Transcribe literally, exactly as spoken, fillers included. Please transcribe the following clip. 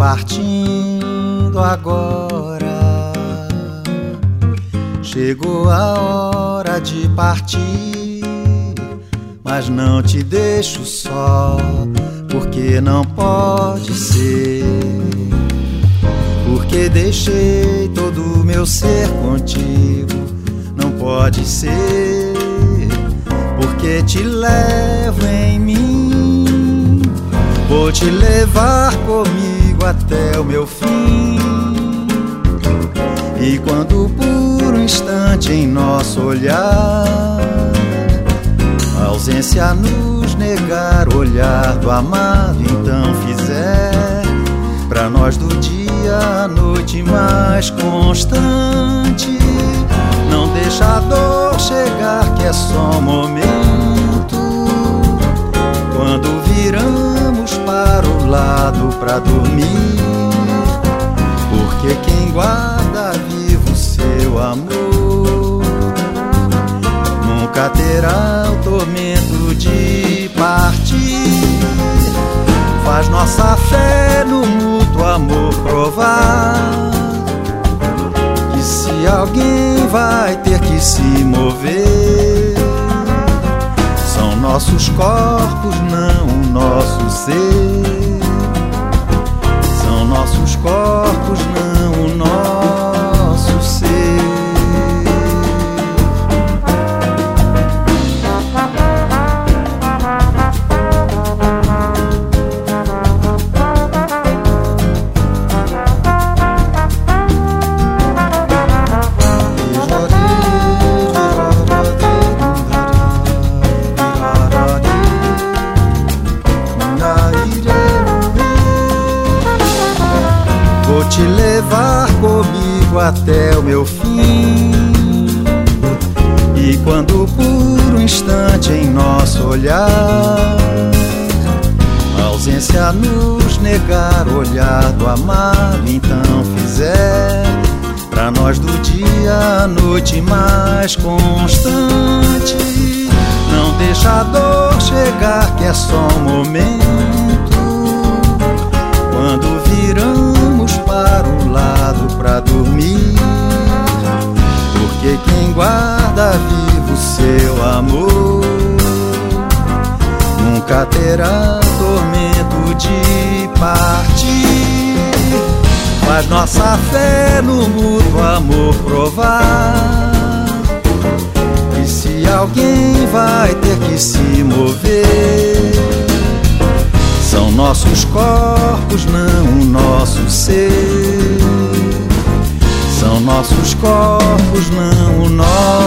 partindo agora. Chegou a hora de partir, mas não te deixo só, porque não pode ser. Porque deixei todo o meu ser contigo, não pode ser. Porque te levo em mim, vou te levar comigo até o meu fim. E quando por um instante em nosso olhar a ausência nos negar o olhar do amado, então fizer pra nós do dia a noite mais constante. Não deixa a dor chegar, que é só um momento. Quando viramos para o lado pra dormir, porque quem guarda vivo seu amor nunca terá o tormento de partir. Faz nossa fé no mútuo amor provar que se alguém vai ter que se mover, são nossos corpos, não o nosso ser. São nossos corpos, não o nosso ser. Vou te levar comigo até o meu fim. E quando por um instante em nosso olhar a ausência nos negar o olhar do amado, então fizer pra nós do dia a noite mais constante. Não deixa a dor chegar, que é só um momento. Quando viramos para o lado pra dormir, porque quem guarda vivo seu amor nunca terá tormento de partir. Faz nossa fé no mútuo amor provar que se alguém vai ter que se mover, são nossos corpos, não o nosso ser. São nossos corpos, não o nosso